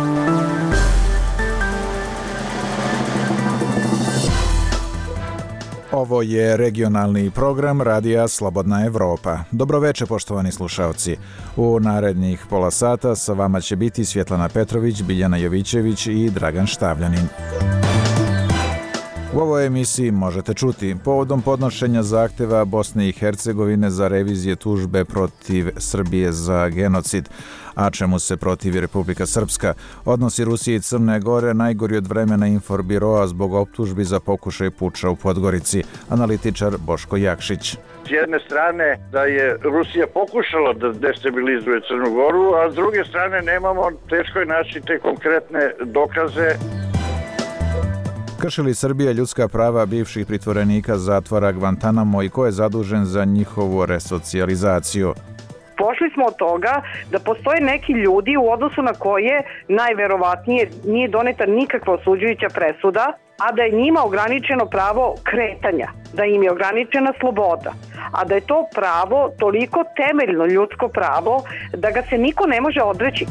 Ovo je regionalni program Radija Slobodna Evropa. Dobroveče, poštovani slušaoci. U narednih pola sata sa vama će biti Svjetlana Petrović, Biljana Jovićević i Dragan Štavljanin. U ovoj emisiji možete čuti povodom podnošenja zahteva Bosne i Hercegovine za revizije tužbe protiv Srbije za genocid, a čemu se protivi Republika Srpska, odnosi Rusije i Crne Gore najgori od vremena Inforbiroa zbog optužbi za pokušaj puča u Podgorici, analitičar Boško Jakšić. S jedne strane da je Rusija pokušala da destabilizuje Crnu Goru, a s druge strane nemamo, teško je naći te konkretne dokaze. Krši li Srbija ljudska prava bivših pritvorenika zatvora Guantanamo i ko je zadužen za njihovu resocijalizaciju? Pošli smo od toga da postoje neki ljudi u odnosu na koje najverovatnije nije doneta nikakva osuđujuća presuda, a da je njima ograničeno pravo kretanja, da im je ograničena sloboda, a da je to pravo toliko temeljno ljudsko pravo da ga se niko ne može odreći.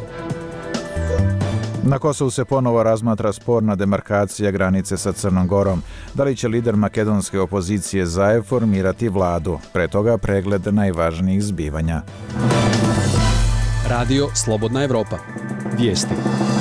Na Kosovu se ponovo razmatra sporna demarkacija granice sa Crnom Gorom. Da li će lider makedonske opozicije Zaev formirati vladu? Pre toga pregled najvažnijih zbivanja. Radio Slobodna Evropa. Vijesti.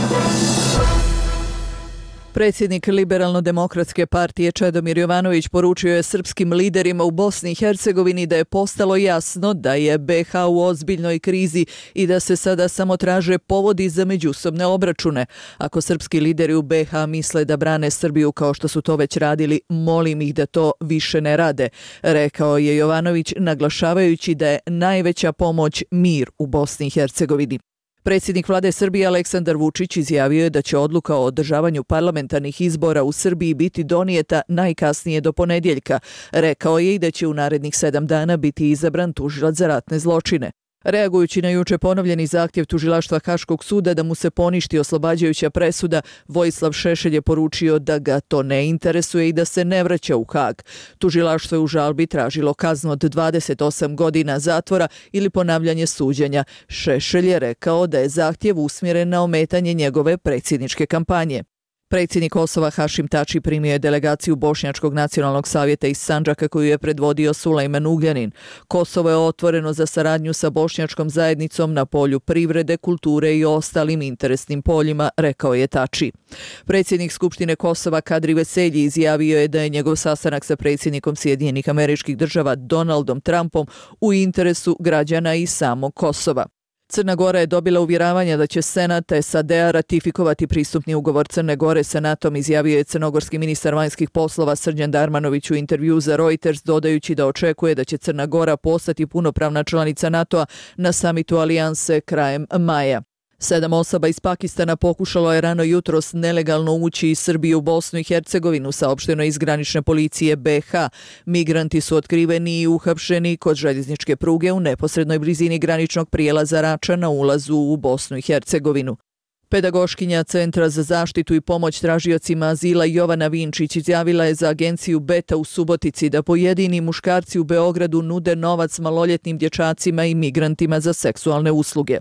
Predsjednik Liberalno-demokratske partije Čedomir Jovanović poručio je srpskim liderima u Bosni i Hercegovini da je postalo jasno da je BiH u ozbiljnoj krizi i da se sada samo traže povodi za međusobne obračune. Ako srpski lideri u BiH misle da brane Srbiju kao što su to već radili, molim ih da to više ne rade, rekao je Jovanović, naglašavajući da je najveća pomoć mir u Bosni i Hercegovini. Predsjednik vlade Srbije Aleksandar Vučić izjavio je da će odluka o održavanju parlamentarnih izbora u Srbiji biti donijeta najkasnije do ponedjeljka. Rekao je i da će u narednih 7 dana biti izabran tužilac za ratne zločine. Reagujući na juče ponovljeni zahtjev tužilaštva Haškog suda da mu se poništi oslobađajuća presuda, Vojislav Šešelj je poručio da ga to ne interesuje i da se ne vraća u Hag. Tužilaštvo je u žalbi tražilo kaznu od 28 godina zatvora ili ponavljanje suđenja. Šešelj je rekao da je zahtjev usmjeren na ometanje njegove predsjedničke kampanje. Predsjednik Kosova Hašim Tači primio je delegaciju Bošnjačkog nacionalnog savjeta iz Sandžaka koju je predvodio Sulejman Ugljanin. Kosovo je otvoreno za saradnju sa bošnjačkom zajednicom na polju privrede, kulture i ostalim interesnim poljima, rekao je Tači. Predsjednik Skupštine Kosova Kadri Veselji izjavio je da je njegov sastanak sa predsjednikom Sjedinjenih Američkih Država Donaldom Trumpom u interesu građana i samog Kosova. Crna Gora je dobila uvjeravanja da će Senat SAD-a ratifikovati pristupni ugovor Crne Gore sa NATO-om, izjavio je crnogorski ministar vanjskih poslova Srđan Darmanović u intervju za Reuters, dodajući da očekuje da će Crna Gora postati punopravna članica NATO-a na samitu alijanse krajem maja. 7 osoba iz Pakistana pokušalo je rano jutros nelegalno ući iz Srbije u Bosnu i Hercegovinu, saopšteno iz granične policije BiH. Migranti su otkriveni i uhapšeni kod željezničke pruge u neposrednoj blizini graničnog prijelaza Rača na ulazu u Bosnu i Hercegovinu. Pedagoškinja Centra za zaštitu i pomoć tražiocima azila Jovana Vinčić izjavila je za agenciju Beta u Subotici da pojedini muškarci u Beogradu nude novac maloljetnim dječacima i migrantima za seksualne usluge.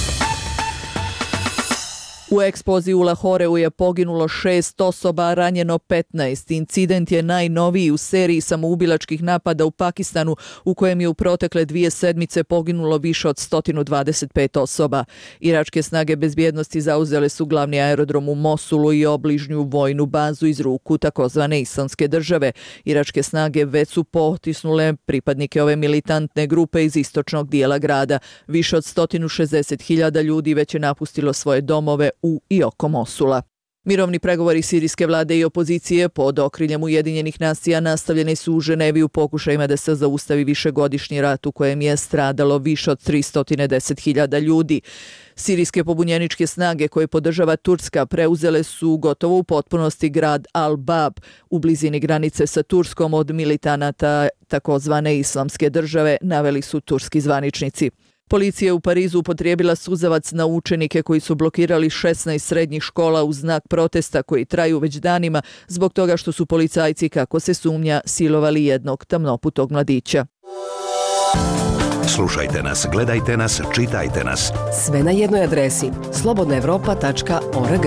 U eksploziji u Lahoreu je poginulo 6 osoba, a ranjeno 15. Incident je najnoviji u seriji samoubilačkih napada u Pakistanu, u kojem je u protekle 2 sedmice poginulo više od 125 osoba. Iračke snage bezbjednosti zauzele su glavni aerodrom u Mosulu i obližnju vojnu bazu iz ruku takozvane Islamske države. Iračke snage već su potisnule pripadnike ove militantne grupe iz istočnog dijela grada. Više od 160.000 ljudi već je napustilo svoje domove u i oko Mosula. Mirovni pregovori sirijske vlade i opozicije pod okriljem Ujedinjenih nacija nastavljeni su u Ženevi u pokušajima da se zaustavi višegodišnji rat u kojem je stradalo više od 310.000 ljudi. Sirijske pobunjeničke snage koje podržava Turska preuzele su gotovo u potpunosti grad Al-Bab u blizini granice sa Turskom od militanata takozvane Islamske države, naveli su turski zvaničnici. Policija je u Parizu upotrijebila suzavac na učenike koji su blokirali 16 srednjih škola u znak protesta koji traju već danima zbog toga što su policajci, kako se sumnja, silovali jednog tamnoputog mladića. Slušajte nas, gledajte nas, čitajte nas. Sve na jednoj adresi slobodnaevropa.org.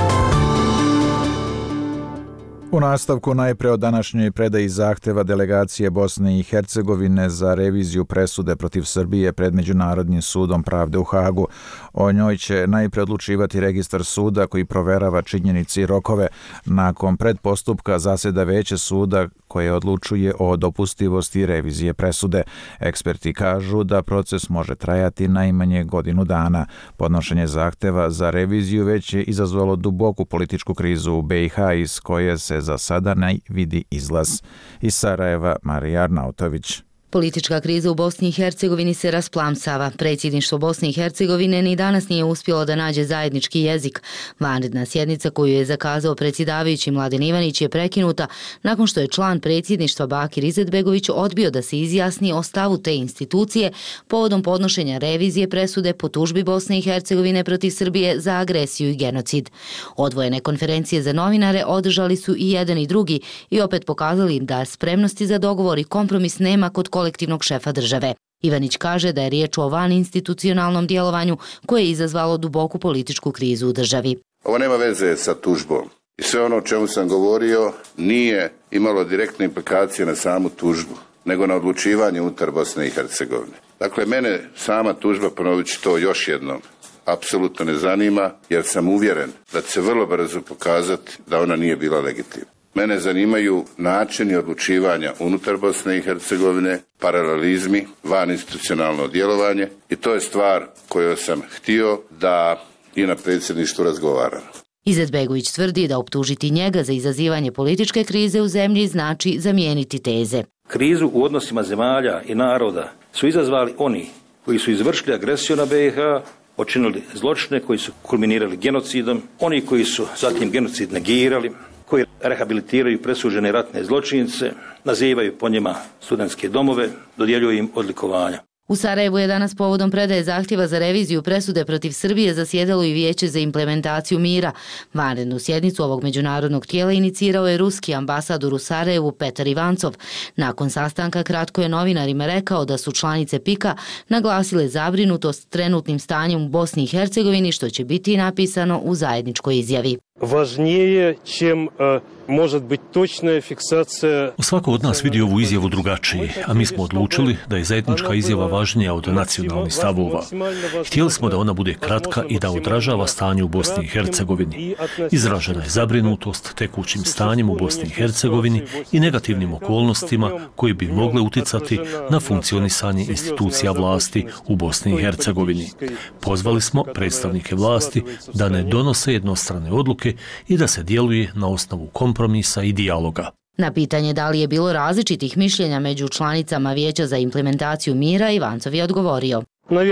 U nastavku najpre o današnjoj predaji zahteva delegacije Bosne i Hercegovine za reviziju presude protiv Srbije pred Međunarodnim sudom pravde u Hagu. O njoj će najpre odlučivati registar suda koji proverava činjenice i rokove. Nakon predpostupka zaseda veće suda koje odlučuje o dopustivosti revizije presude. Eksperti kažu da proces može trajati najmanje godinu dana. Podnošenje zahteva za reviziju već je izazvalo duboku političku krizu u BiH iz koje se za sada ne vidi izlaz. Iz Sarajeva, Marija Arnautović. Politička kriza u Bosni i Hercegovini se rasplamsava. Predsjedništvo Bosne i Hercegovine ni danas nije uspjelo da nađe zajednički jezik. Vanredna sjednica koju je zakazao predsjedavajući Mladen Ivanić je prekinuta nakon što je član predsjedništva Bakir Izetbegović odbio da se izjasni o stavu te institucije povodom podnošenja revizije presude po tužbi Bosne i Hercegovine protiv Srbije za agresiju i genocid. Odvojene konferencije za novinare održali su i jedan i drugi i opet pokazali da spremnosti za dogovor i kompromis nema kod kolektivnog šefa države. Ivanić kaže da je riječ o vaninstitucionalnom djelovanju koje je izazvalo duboku političku krizu u državi. Ovo nema veze sa tužbom. I sve ono o čemu sam govorio nije imalo direktne implikacije na samu tužbu, nego na odlučivanje unutar Bosne i Hercegovine. Dakle, mene sama tužba, ponovit ću to još jednom, apsolutno ne zanima, jer sam uvjeren da će se vrlo brzo pokazati da ona nije bila legitimna. Mene zanimaju načini odlučivanja unutar Bosne i Hercegovine, paralelizmi, vaninstitucionalno djelovanje i to je stvar koju sam htio da i na predsjedništvu razgovaram. Izetbegović tvrdi da optužiti njega za izazivanje političke krize u zemlji znači zamijeniti teze. Krizu u odnosima zemalja i naroda su izazvali oni koji su izvršili agresiju na BiH, počinili zločine koji su kulminirali genocidom, oni koji su zatim genocid negirali, koji rehabilitiraju presuđene ratne zločince, nazivaju po njima studentske domove, dodjeljuju im odlikovanja. U Sarajevu je danas povodom predaje zahtjeva za reviziju presude protiv Srbije zasjedalo i Vijeće za implementaciju mira. Vanrednu sjednicu ovog međunarodnog tijela inicirao je ruski ambasador u Sarajevu Petar Ivancov. Nakon sastanka kratko je novinarima rekao da su članice PIK-a naglasile zabrinutost trenutnim stanjem u Bosni i Hercegovini, što će biti napisano u zajedničkoj izjavi. Važnije čem može biti točna fiksacija. Svako od nas vidi ovu izjavu drugačije, a mi smo odlučili da je zajednička izjava važnija od nacionalnih stavova. Htjeli smo da ona bude kratka i da odražava stanje u Bosni i Hercegovini. Izražena je zabrinutost tekućim stanjem u Bosni i Hercegovini i negativnim okolnostima koji bi mogle uticati na funkcionisanje institucija vlasti u Bosni i Hercegovini. Pozvali smo predstavnike vlasti da ne donose jednostrane odluke i da se djeluje na osnovu kompromisa i dijaloga. Na pitanje da li je bilo različitih mišljenja među članicama Vijeća za implementaciju mira, Ivancov je odgovorio.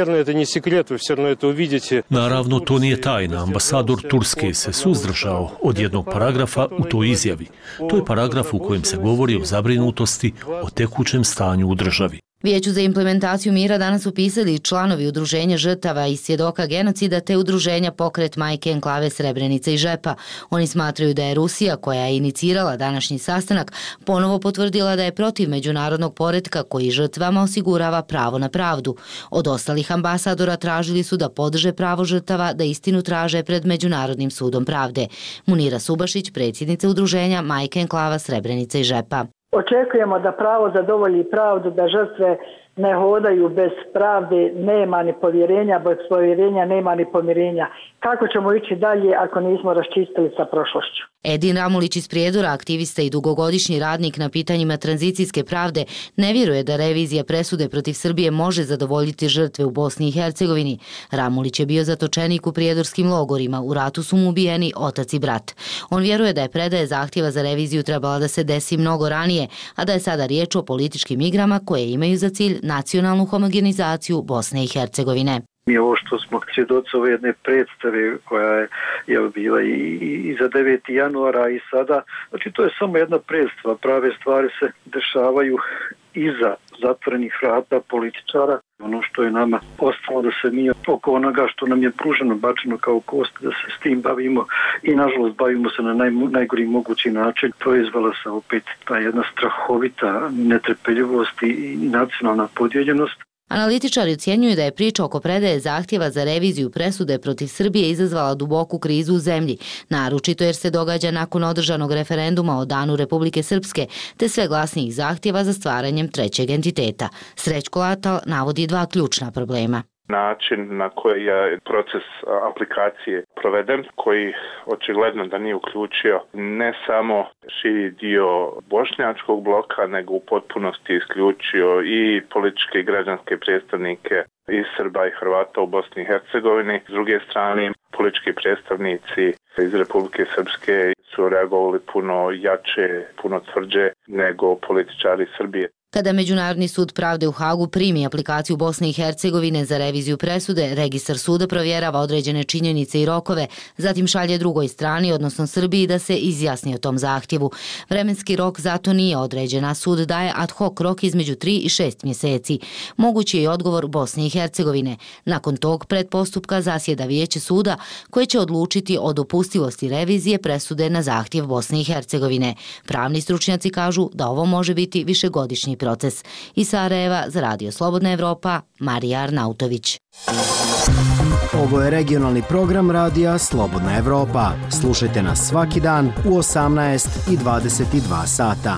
Naravno, to nije tajna. Ambasador Turske se suzdržao od jednog paragrafa u toj izjavi. To je paragraf u kojem se govori o zabrinutosti o tekućem stanju u državi. Vijeću za implementaciju mira danas su pisali članovi udruženja žrtava i svjedoka genocida te udruženja Pokret majke enklave Srebrenice i Žepa. Oni smatraju da je Rusija, koja je inicirala današnji sastanak, ponovo potvrdila da je protiv međunarodnog poretka koji žrtvama osigurava pravo na pravdu. Od ostalih ambasadora tražili su da podrže pravo žrtava da istinu traže pred Međunarodnim sudom pravde. Munira Subašić, predsjednica udruženja majke enklava Srebrenice i Žepa. Očekujemo da pravo zadovolji pravdu, da žrtve ne hodaju bez pravde, nema ni povjerenja, bez povjerenja nema ni pomirenja. Kako ćemo ići dalje ako nismo raščistili sa prošlošću? Edin Ramulić iz Prijedora, aktivista i dugogodišnji radnik na pitanjima tranzicijske pravde, ne vjeruje da revizija presude protiv Srbije može zadovoljiti žrtve u Bosni i Hercegovini. Ramulić je bio zatočenik u prijedorskim logorima, u ratu su mu ubijeni otac i brat. On vjeruje da je predaje zahtjeva za reviziju trebala da se desi mnogo ranije, a da je sada riječ o političkim igrama koje imaju za cilj nacionalnu homogenizaciju Bosne i Hercegovine. Mi ovo što smo svjedoci ove jedne predstave koja je bila i za 9. januara i sada, znači to je samo jedna predstava, prave stvari se dešavaju iza zatvorenih vrata političara. Ono što je nama ostalo da se mi oko onoga što nam je pruženo, bačeno kao kost, da se s tim bavimo i nažalost bavimo se na najgori mogući način. Proizvala se opet ta jedna strahovita netrpeljivost i nacionalna podijeljenost. Analitičari ocjenjuju da je priča oko predaje zahtjeva za reviziju presude protiv Srbije izazvala duboku krizu u zemlji, naročito jer se događa nakon održanog referenduma o Danu Republike Srpske, te sve glasnijih zahtjeva za stvaranjem trećeg entiteta. Srećko Atal navodi dva ključna problema. Način na koji je proces aplikacije proveden, koji očigledno da nije uključio ne samo širi dio bošnjačkog bloka, nego u potpunosti isključio i političke i građanske predstavnike i Srba i Hrvata u Bosni i Hercegovini. S druge strane, politički predstavnici iz Republike Srpske su reagovali puno jače, puno tvrđe nego političari Srbije. Kada Međunarodni sud pravde u Hagu primi aplikaciju Bosne i Hercegovine za reviziju presude, registar suda provjerava određene činjenice i rokove, zatim šalje drugoj strani, odnosno Srbiji, da se izjasni o tom zahtjevu. Vremenski rok zato nije određen, a sud daje ad hoc rok između 3 i 6 mjeseci. Mogući je i odgovor Bosne i Hercegovine. Nakon tog predpostupka zasjeda vijeće suda koje će odlučiti o dopustivosti revizije presude na zahtjev Bosne i Hercegovine. Pravni stručnjaci kažu da ovo može biti višegodišnji proces. Iz Sarajeva za Radio Slobodna Evropa, Marija Arnautović. Ovo je regionalni program Radija Slobodna Evropa. Slušajte nas svaki dan u 18 i 22 sata.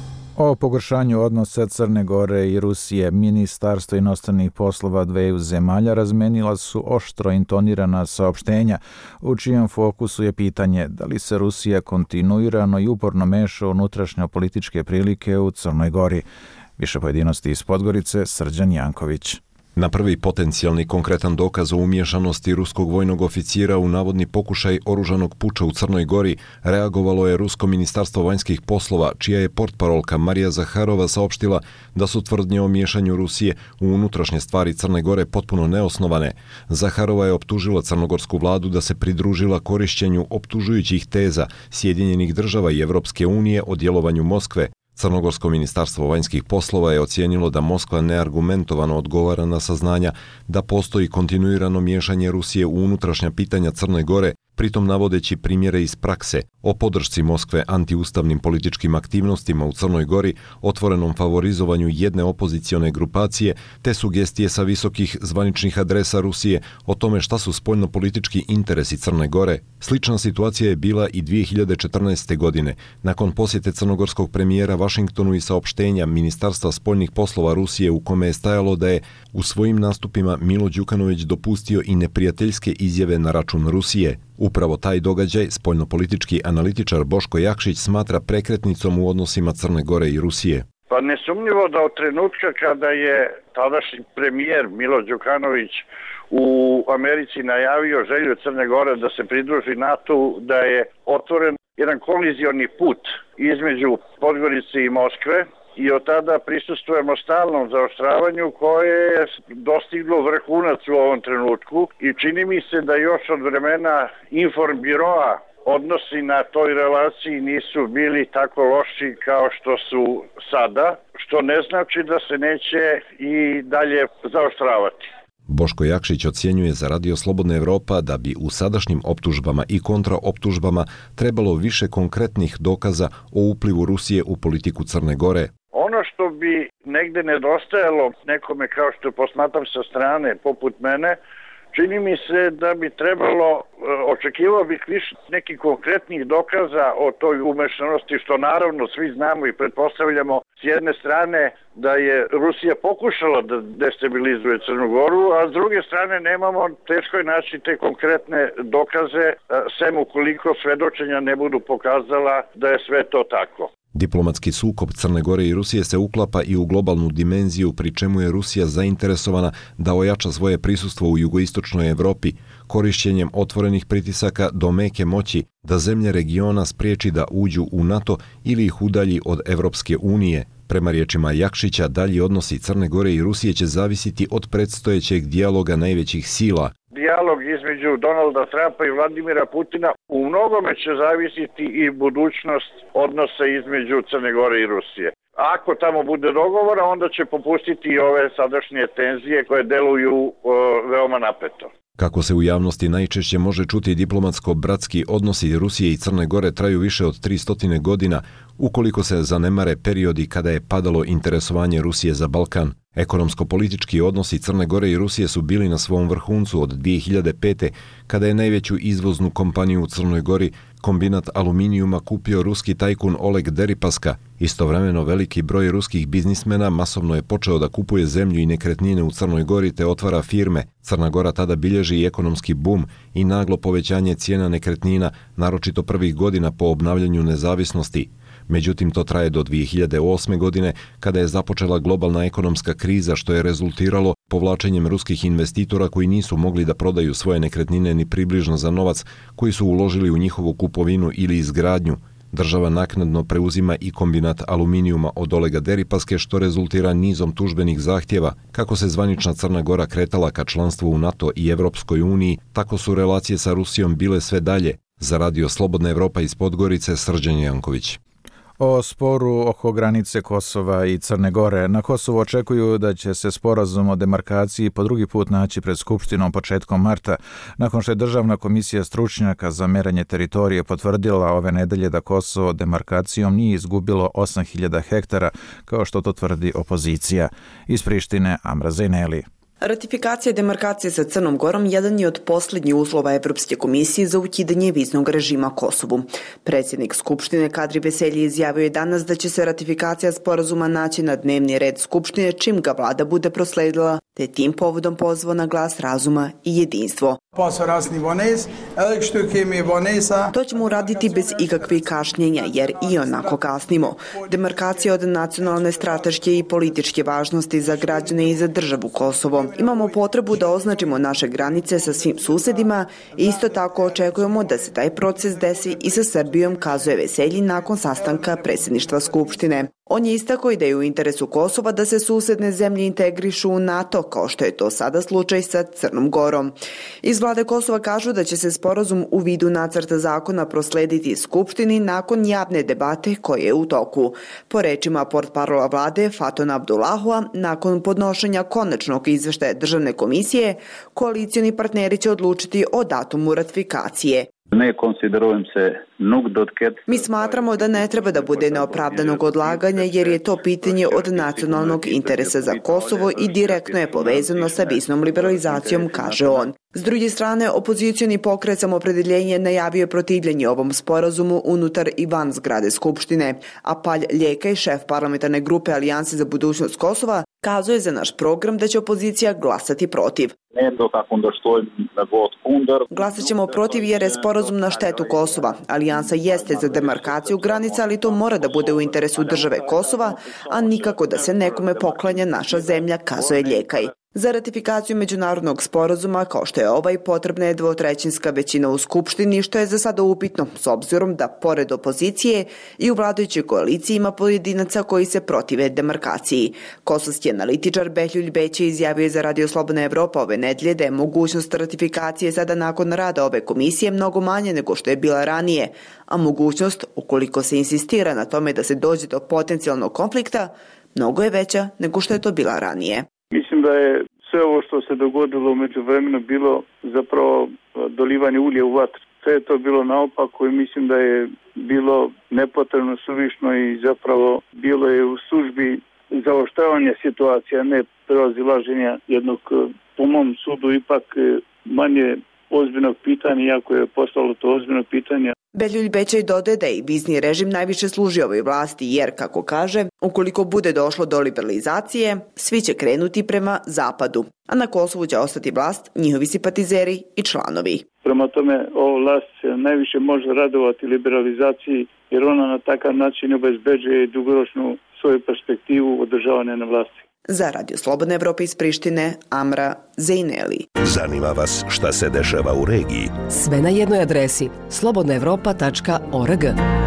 O pogoršanju odnosa Crne Gore i Rusije Ministarstvo inostranih poslova dveju zemalja razmenila su oštro intonirana saopštenja, u čijem fokusu je pitanje da li se Rusija kontinuirano i uporno meša u unutrašnje političke prilike u Crnoj Gori. Više pojedinosti iz Podgorice, Srđan Janković. Na prvi potencijalni konkretan dokaz o umiješanosti ruskog vojnog oficira u navodni pokušaj oružanog puča u Crnoj Gori reagovalo je Rusko ministarstvo vanjskih poslova, čija je portparolka Marija Zaharova saopštila da su tvrdnje o miješanju Rusije u unutrašnje stvari Crne Gore potpuno neosnovane. Zaharova je optužila crnogorsku vladu da se pridružila korišćenju optužujućih teza Sjedinjenih država i Evropske unije o djelovanju Moskve. Crnogorsko ministarstvo vanjskih poslova je ocijenilo da Moskva neargumentovano odgovara na saznanja da postoji kontinuirano miješanje Rusije u unutrašnja pitanja Crne Gore, pritom navodeći primjere iz prakse o podršci Moskve antiustavnim političkim aktivnostima u Crnoj Gori, otvorenom favorizovanju jedne opozicione grupacije, te sugestije sa visokih zvaničnih adresa Rusije o tome šta su spoljnopolitički interesi Crne Gore. Slična situacija je bila i 2014. godine, nakon posjete crnogorskog premijera Vašingtonu i saopštenja Ministarstva spoljnih poslova Rusije u kome je stajalo da je u svojim nastupima Milo Đukanović dopustio i neprijateljske izjave na račun Rusije. Upravo taj događaj spoljnopolitički analitičar Boško Jakšić smatra prekretnicom u odnosima Crne Gore i Rusije. Pa nesumnjivo da od trenutka kada je tadašnji premijer Milo Đukanović u Americi najavio želju Crne Gore da se pridruži NATO, da je otvoren jedan kolizioni put između Podgorice i Moskve, i od tada prisustvujemo stalnom zaoštravanju koje je dostiglo vrhunac u ovom trenutku i čini mi se da još od vremena Informbiroa odnosi na toj relaciji nisu bili tako loši kao što su sada, što ne znači da se neće i dalje zaoštravati. Boško Jakšić ocjenjuje za Radio Slobodna Evropa da bi u sadašnjim optužbama i kontraoptužbama trebalo više konkretnih dokaza o uplivu Rusije u politiku Crne Gore. Ono što bi negde nedostajalo nekome kao što posmatram sa strane poput mene, čini mi se da bi trebalo, očekivao bih više nekih konkretnih dokaza o toj umešanosti, što naravno svi znamo i pretpostavljamo s jedne strane da je Rusija pokušala da destabilizuje Crnu Goru, a s druge strane nemamo, teško je naći te konkretne dokaze, sem ukoliko svedočenja ne budu pokazala da je sve to tako. Diplomatski sukob Crne Gore i Rusije se uklapa i u globalnu dimenziju, pri čemu je Rusija zainteresovana da ojača svoje prisustvo u jugoistočnoj Evropi, korišćenjem otvorenih pritisaka do meke moći, da zemlje regiona spriječi da uđu u NATO ili ih udalji od Evropske unije. Prema riječima Jakšića, dalji odnosi Crne Gore i Rusije će zavisiti od predstojećeg dijaloga najvećih sila. Dijalog između Donalda Trumpa i Vladimira Putina u mnogome će zavisiti i budućnost odnosa između Crne Gore i Rusije. Ako tamo bude dogovora, onda će popustiti i ove sadašnje tenzije koje deluju veoma veoma napeto. Kako se u javnosti najčešće može čuti, diplomatsko-bratski odnosi Rusije i Crne Gore traju više od 300 godina, ukoliko se zanemare periodi kada je padalo interesovanje Rusije za Balkan. Ekonomsko-politički odnosi Crne Gore i Rusije su bili na svom vrhuncu od 2005. kada je najveću izvoznu kompaniju u Crnoj Gori, kombinat aluminijuma, kupio ruski tajkun Oleg Deripaska. Istovremeno veliki broj ruskih biznismena masovno je počeo da kupuje zemlju i nekretnine u Crnoj Gori te otvara firme. Crna Gora tada bilježi i ekonomski bum i naglo povećanje cijena nekretnina, naročito prvih godina po obnavljanju nezavisnosti. Međutim, to traje do 2008. godine, kada je započela globalna ekonomska kriza, što je rezultiralo povlačenjem ruskih investitora koji nisu mogli da prodaju svoje nekretnine ni približno za novac koji su uložili u njihovu kupovinu ili izgradnju. Država naknadno preuzima i kombinat aluminijuma od Olega Deripaske, što rezultira nizom tužbenih zahtjeva. Kako se zvanična Crna Gora kretala ka članstvu u NATO i Evropskoj uniji, tako su relacije sa Rusijom bile sve dalje. Za Radio Slobodna Evropa iz Podgorice, Srđan Janković. O sporu oko granice Kosova i Crne Gore. Na Kosovu očekuju da će se sporazum o demarkaciji po drugi put naći pred Skupštinom početkom marta, nakon što je Državna komisija stručnjaka za merenje teritorije potvrdila ove nedelje da Kosovo demarkacijom nije izgubilo 8.000 hektara, kao što to tvrdi opozicija. Iz Prištine, Amra Zejneli. Ratifikacija demarkacije sa Crnom Gorom jedan je od posljednjih uslova Evropske komisije za ukidanje viznog režima Kosovu. Predsjednik Skupštine Kadri Veselji izjavio je danas da će se ratifikacija sporazuma naći na dnevni red Skupštine čim ga vlada bude prosledila, te tim povodom pozvao na glas razuma i jedinstvo. To ćemo uraditi bez ikakvih kašnjenja, jer i onako kasnimo. Demarkacija od nacionalne, strateške i političke važnosti za građane i za državu Kosovo. Imamo potrebu da označimo naše granice sa svim susedima i isto tako očekujemo da se taj proces desi i sa Srbijom, kazuje Veselji nakon sastanka predsjedništva Skupštine. On je istakao i da je u interesu Kosova da se susedne zemlje integrišu u NATO, kao što je to sada slučaj sa Crnom Gorom. Iz vlade Kosova kažu da će se sporazum u vidu nacrta zakona proslediti Skupštini nakon javne debate koje je u toku. Po rečima portparola vlade Fatona Abdullahua, nakon podnošenja konačnog izveštaja Državne komisije, koalicioni partneri će odlučiti o datumu ratifikacije. Mi smatramo da ne treba da bude neopravdanog odlaganja jer je to pitanje od nacionalnog interesa za Kosovo i direktno je povezano sa viznom liberalizacijom, kaže on. S druge strane, opozicioni pokret Samoopredjeljenje najavio je protivljenje ovom sporazumu unutar i van zgrade Skupštine, a Palj Ljekaj, šef parlamentarne grupe Alijanse za budućnost Kosova, kazuje za naš program da će opozicija glasati protiv. Glasat ćemo protiv jer je sporazum na štetu Kosova. Alijansa jeste za demarkaciju granica, ali to mora da bude u interesu države Kosova, a nikako da se nekome poklanja naša zemlja, kazuje Ljekaj. Za ratifikaciju međunarodnog sporazuma, kao što je ovaj, potrebna je dvotrećinska većina u Skupštini, što je za sada upitno, s obzirom da, pored opozicije, i u vladajućoj koaliciji ima pojedinaca koji se protive demarkaciji. Kosovski analitičar Behljuljj Bećej izjavio je za Radio Slobodna Evropa ove nedelje da je mogućnost ratifikacije sada nakon rada ove komisije mnogo manje nego što je bila ranije, a mogućnost, ukoliko se insistira na tome da se dođe do potencijalnog konflikta, mnogo je veća nego što je to bila ranije. Mislim da je sve ovo što se dogodilo u međuvremenu bilo zapravo dolivanje ulja u vatru. Sve je to bilo naopako i mislim da je bilo nepotrebno, suvišno i zapravo bilo je u službi zaoštravanja situacija, ne prevazilaženja jednog, po mom sudu, ipak manje ozbiljnog pitanja, iako je postalo to ozbiljno pitanje. Behljuljj Bećej dodaje da i vizni režim najviše služi ovoj vlasti jer, kako kaže, ukoliko bude došlo do liberalizacije, svi će krenuti prema zapadu, a na Kosovu će ostati vlast njihovi simpatizeri i članovi. Prema tome, ova vlast se najviše može radovati liberalizaciji jer ona na takav način obezbeđuje dugoročnu svoju perspektivu održavanja na vlasti. Za Radio Slobodna Evropa iz Prištine, Amra Zejneli. Zanima vas šta se dešava u regiji? Sve na jednoj adresi slobodnaevropa.org.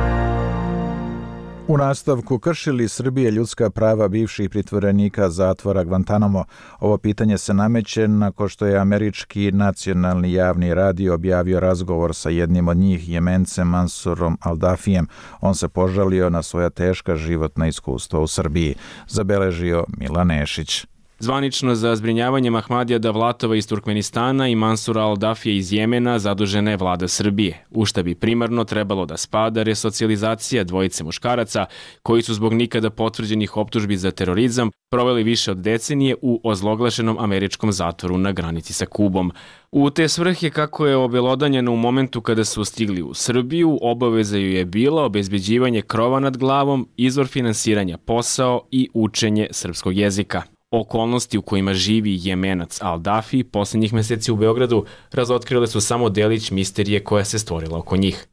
U nastavku, krši li Srbija ljudska prava bivših pritvorenika zatvora Guantanamo? Ovo pitanje se nameće nakon što je američki nacionalni javni radio objavio razgovor sa jednim od njih, Jemencem Mansurom Aldafijem. On se požalio na svoja teška životna iskustva u Srbiji. Zabeležio Milan Nešić. Zvanično za zbrinjavanje Mahmadija Davlatova iz Turkmenistana i Mansura al-Dafija iz Jemena zadužena je vlada Srbije, u šta bi primarno trebalo da spada resocijalizacija dvojice muškaraca koji su zbog nikada potvrđenih optužbi za terorizam proveli više od decenije u ozloglašenom američkom zatvoru na granici sa Kubom. U te svrhe, kako je obelodanjeno u momentu kada su stigli u Srbiju, obaveza ju je bila obezbeđivanje krova nad glavom, izvor finansiranja, posao i učenje srpskog jezika. Okolnosti u kojima živi Jemenac al-Dafi posljednjih meseci u Beogradu razotkrile su samo delić misterije koja se stvorila oko njih.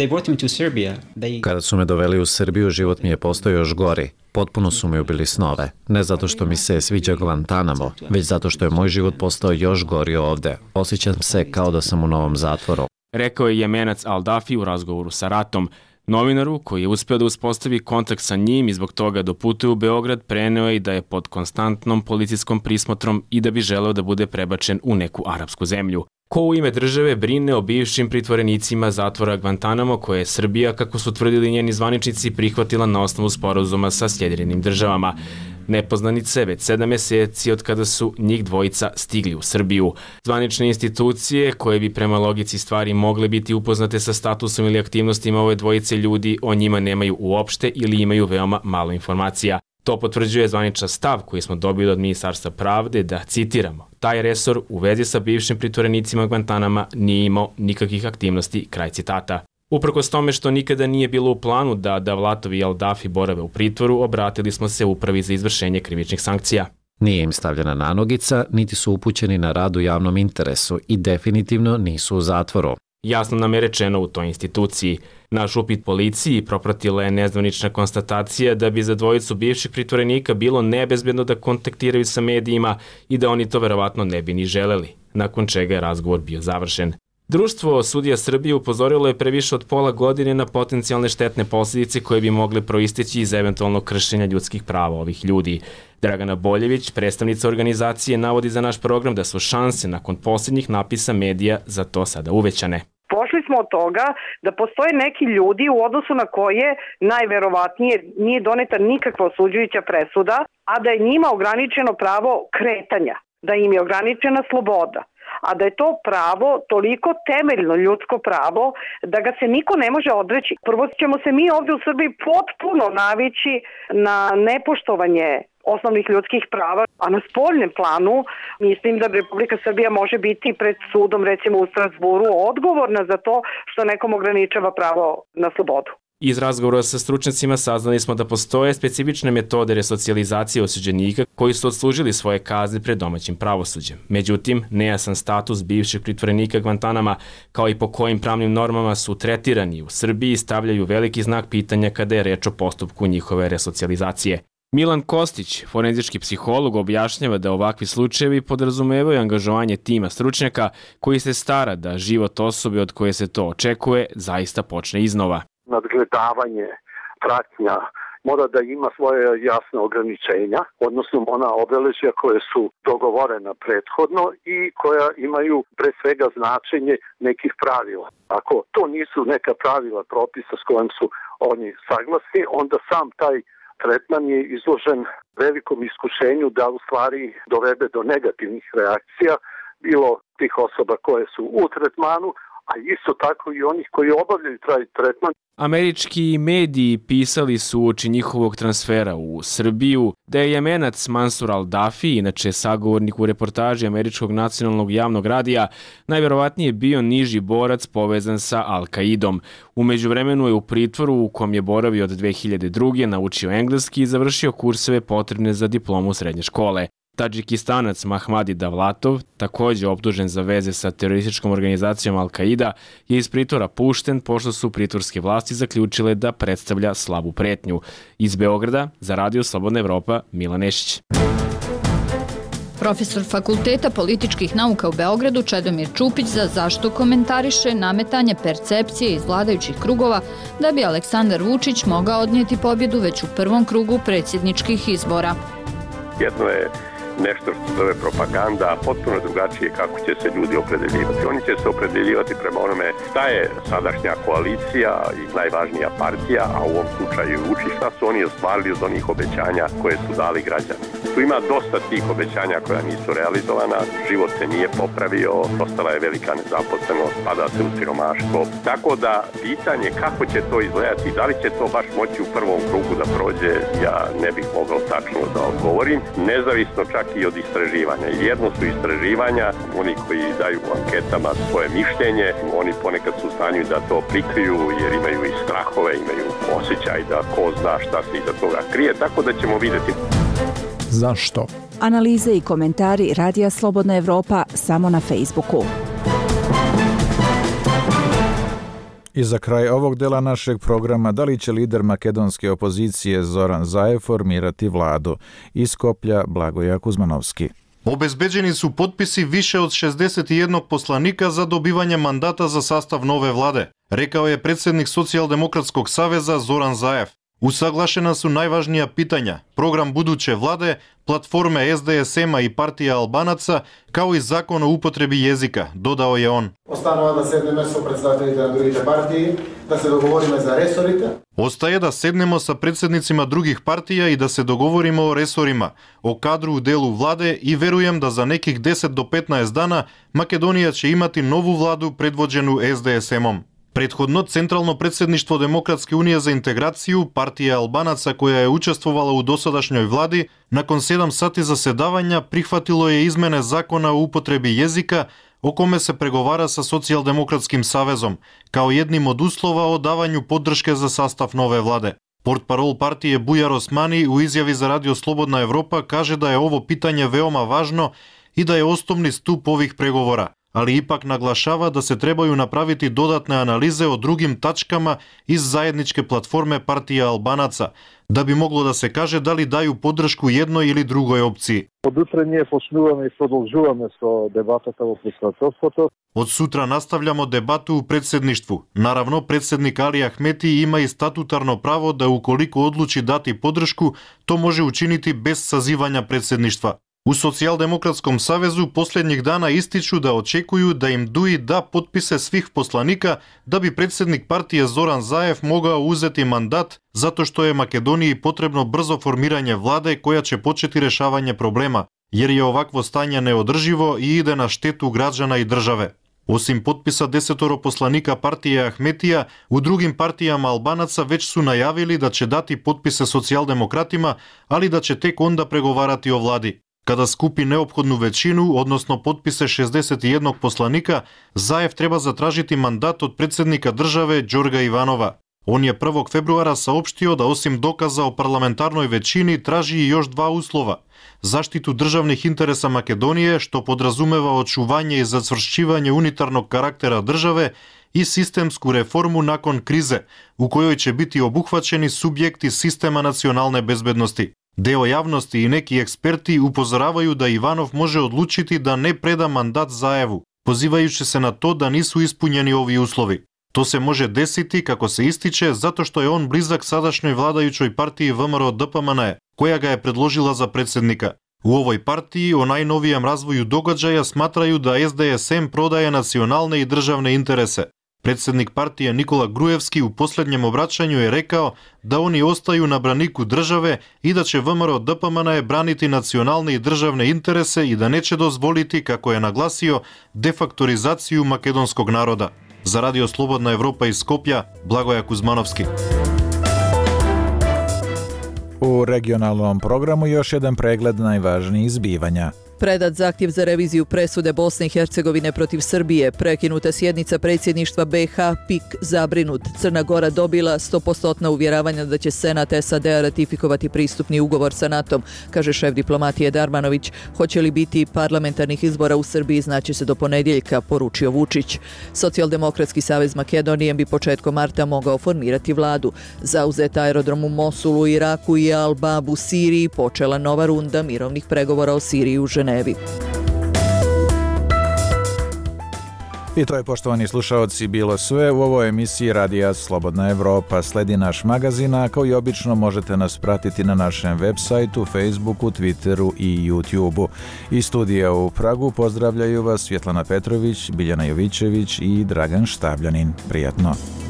Kada su me doveli u Srbiju, život mi je postao još gori. Potpuno su mi ubili snove. Ne zato što mi se sviđa Guantanamo, već zato što je moj život postao još gori ovde. Osjećam se kao da sam u novom zatvoru. Rekao je Jemenac al-Dafi u razgovoru sa Ratom. Novinaru, koji je uspeo da uspostavi kontakt sa njim i zbog toga doputuje u Beograd, preneo je i da je pod konstantnom policijskom prismotrom i da bi želeo da bude prebačen u neku arapsku zemlju. Ko u ime države brine o bivšim pritvorenicima zatvora Guantanamo, koje je Srbija, kako su tvrdili njeni zvaničnici, prihvatila na osnovu sporazuma sa Sjedinjenim Državama. Nepoznanice već 7 meseci od kada su njih dvojica stigli u Srbiju. Zvanične institucije, koje bi prema logici stvari mogle biti upoznate sa statusom ili aktivnostima ove dvojice ljudi, o njima nemaju uopšte ili imaju veoma malo informacija. To potvrđuje zvaničan stav koji smo dobili od Ministarstva pravde da, citiramo, taj resor u vezi sa bivšim pritvorenicima Guantanama nije imao nikakvih aktivnosti, kraj citata. Uprkos tome što nikada nije bilo u planu da Davlatov i al-Dafi borave u pritvoru, obratili smo se Upravi za izvršenje krivičnih sankcija. Nije im stavljena nanogica, niti su upućeni na rad u javnom interesu i definitivno nisu u zatvoru. Jasno nam je rečeno u toj instituciji. Naš upit policiji propratila je nezvanična konstatacija da bi za dvojicu bivših pritvorenika bilo nebezbedno da kontaktiraju sa medijima i da oni to verovatno ne bi ni želeli, nakon čega je razgovor bio završen. Društvo sudija Srbije upozorilo je pre više od pola godine na potencijalne štetne posljedice koje bi mogle proisteći iz eventualnog kršenja ljudskih prava ovih ljudi. Dragana Boljević, predstavnica organizacije, navodi za naš program da su šanse nakon posljednjih napisa medija za to sada uvećane. Pošli smo od toga da postoje neki ljudi u odnosu na koje najverovatnije nije doneta nikakva osuđujuća presuda, a da je njima ograničeno pravo kretanja, da im je ograničena sloboda. A da je to pravo toliko temeljno ljudsko pravo da ga se niko ne može odreći. Prvo ćemo se mi ovdje u Srbiji potpuno navići na nepoštovanje osnovnih ljudskih prava, a na spoljnem planu mislim da Republika Srbija može biti pred sudom, recimo u Strasburu, odgovorna za to što nekom ograničava pravo na slobodu. Iz razgovora sa stručnjacima saznali smo da postoje specifične metode resocijalizacije osuđenika koji su odslužili svoje kazne pred domaćim pravosuđem. Međutim, nejasan status bivših pritvorenika Guantanama, kao i po kojim pravnim normama su tretirani u Srbiji, stavljaju veliki znak pitanja kada je reč o postupku njihove resocijalizacije. Milan Kostić, forenzički psiholog, objašnjava da ovakvi slučajevi podrazumevaju angažovanje tima stručnjaka koji se stara da život osobe od koje se to očekuje zaista počne iznova. Nadgledavanje, pratnja, mora da ima svoje jasne ograničenja, odnosno ona obeležja koje su dogovorena prethodno i koja imaju pre svega značenje nekih pravila. Ako to nisu neka pravila propisa s kojim su oni saglasni, onda sam taj tretman je izložen velikom iskušenju da u stvari dovede do negativnih reakcija, bilo tih osoba koje su u tretmanu, a isto tako i onih koji obavljaju taj tretman. Američki mediji pisali su uoči njihovog transfera u Srbiju da je Jemenac Mansur al-Dafi, inače sagovornik u reportaži Američkog nacionalnog javnog radija, najverovatnije bio niži borac povezan sa Al-Kaidom. U međuvremenu je u pritvoru u kom je boravio od 2002. naučio engleski i završio kurseve potrebne za diplomu srednje škole. Tadžikistanac Mahmadi Davlatov, također optužen za veze sa terorističkom organizacijom Al-Kaida, je iz pritvora pušten pošto su pritvorske vlasti zaključile da predstavlja slabu pretnju. Iz Beograda, za Radio Slobodna Evropa, Milan Nešić. Profesor Fakulteta političkih nauka u Beogradu Čedomir Čupić za zašto komentariše nametanje percepcije iz vladajućih krugova da bi Aleksandar Vučić mogao odnijeti pobjedu već u prvom krugu predsjedničkih izbora. Jedno je nešto što se zove propaganda, potpuno drugačije kako će se ljudi opredeljivati. Oni će se opredeljivati prema onome šta je sadašnja koalicija i najvažnija partija, a u ovom slučaju Vučić, šta su oni ostvarili od onih obećanja koje su dali građani. Tu ima dosta tih obećanja koja nisu realizovana, život se nije popravio, ostala je velika nezaposlenost, pada se u siromaštvo. Tako da pitanje kako će to izgledati, da li će to baš moći u prvom krugu da prođe, ja ne bih mogao tačno da odgovorim, nezavisno čak i od istraživanja. Jedno su istraživanja, oni koji daju u anketama svoje mišljenje, oni ponekad su u stanju da to prikriju jer imaju i strahove, imaju osjećaj da ko zna šta se iza toga krije, tako da ćemo vidjeti. Zašto? Analize i komentari Radija Slobodna Evropa samo na Facebooku. I za kraj ovog dela našeg programa, da li će lider makedonske opozicije Zoran Zaev formirati vladu? Iz Skoplja Blagoja Kuzmanovski. Obezbeđeni su potpisi više od 61 poslanika za dobivanje mandata za sastav nove vlade, rekao je predsjednik Socijaldemokratskog saveza Zoran Zaev. Usaglašena su najvažnija pitanja, program buduće vlade, platforme SDSM-a i partija Albanaca, kao i zakon o upotrebi jezika, dodao je on. Ostanova da sedneme sa predstaviteljite na drugite partiji, da se dogovorimo za resorite. Ostaje da sednemo sa predsjednicima drugih partija i da se dogovorimo o resorima, o kadru u delu vlade i verujem da za nekih 10 do 15 dana Makedonija će imati novu vladu predvođenu SDSM-om. Prethodno Centralno predsjedništvo Demokratske unije za integraciju, partija Albanaca koja je učestvovala u dosadašnjoj vladi, nakon 7 sati zasedavanja prihvatilo je izmene zakona o upotrebi jezika o kome se pregovara sa Socijaldemokratskim savezom, kao jednim od uslova o davanju podrške za sastav nove vlade. Portparol partije Bujar Osmani u izjavi za Radio Slobodna Evropa kaže da je ovo pitanje veoma važno i da je osnovni stup ovih pregovora, ali ipak naglašava da se trebaju napraviti dodatne analize o drugim tačkama iz zajedničke platforme partija Albanaca, da bi moglo da se kaže da li daju podršku jednoj ili drugoj opciji. Od утре ние почнуваме и продолжуваме со дебатата во председателството. Od sutra nastavljamo debatu u predsjedništvu. Naravno, predsjednik Ali Ahmeti ima i statutarno pravo da ukoliko odluči dati podršku, to može učiniti bez sazivanja predsjedništva. U Socijaldemokratskom savezu posljednjih dana ističu da očekuju da im DUI da potpise svih poslanika da bi predsjednik partije Zoran Zaev mogao uzeti mandat zato što je Makedoniji potrebno brzo formiranje vlade koja će početi rešavanje problema, jer je ovakvo stanje neodrživo i ide na štetu građana i države. Osim potpisa 10 poslanika partije Ahmetija, u drugim partijama Albanaca već su najavili da će dati potpise socijaldemokratima, ali da će tek onda pregovarati o vladi. Kada skupi neophodnu većinu, odnosno potpise 61 poslanika, Zaev treba zatražiti mandat od predsjednika države Đorga Ivanova. On je 1. februara saopštio da osim dokaza o parlamentarnoj većini traži i još 2 uslova. Zaštitu državnih interesa Makedonije, što podrazumeva očuvanje i zacvršćivanje unitarnog karaktera države, i sistemsku reformu nakon krize, u kojoj će biti obuhvaćeni subjekti sistema nacionalne bezbednosti. Deo javnosti i neki eksperti upozoravaju da Ivanov može odlučiti da ne preda mandat Zaevu, pozivajući se na to da nisu ispunjeni ovi uslovi. To se može desiti, kako se ističe, zato što je on blizak sadašnjoj vladajućoj partiji VMRO-DPMNE, koja ga je predložila za predsjednika. U ovoj partiji o najnovijem razvoju događaja smatraju da SDSM prodaje nacionalne i državne interese. Predsjednik partije Nikola Grujevski u posljednjem obraćanju je rekao da oni ostaju na braniku države i da će VMRO-DPMNE braniti nacionalne i državne interese i da neće dozvoliti, kako je naglasio, defaktorizaciju makedonskog naroda. Za Radio Slobodna Evropa iz Skoplja, Blagoja Kuzmanovski. U regionalnom programu još jedan pregled najvažnijih zbivanja. Predat zahtjev za reviziju presude Bosne i Hercegovine protiv Srbije, prekinuta sjednica predsjedništva BiH, PIK zabrinut. Crna Gora dobila 100% uvjeravanja da će Senat SAD-a ratifikovati pristupni ugovor sa NATO-om, kaže šef diplomatije Darmanović. Hoće li biti parlamentarnih izbora u Srbiji znaće se do ponedjeljka, poručio Vučić. Socijaldemokratski savez Makedonije bi početkom marta mogao formirati vladu. Zauzet aerodrom u Mosulu, Iraku i Al-Bab u Siriji, počela nova runda mirovnih pregovora o Siriji u Ženevi. I to je, poštovani slušaoci, bilo sve u ovoj emisiji Radija Slobodna Evropa. Sledi naš magazin, a kao i obično možete nas pratiti na našem web sajtu, Facebooku, Twitteru i YouTubeu. Iz studija u Pragu pozdravljaju vas Svjetlana Petrović, Biljana Jovićević i Dragan Štabljanin. Prijatno!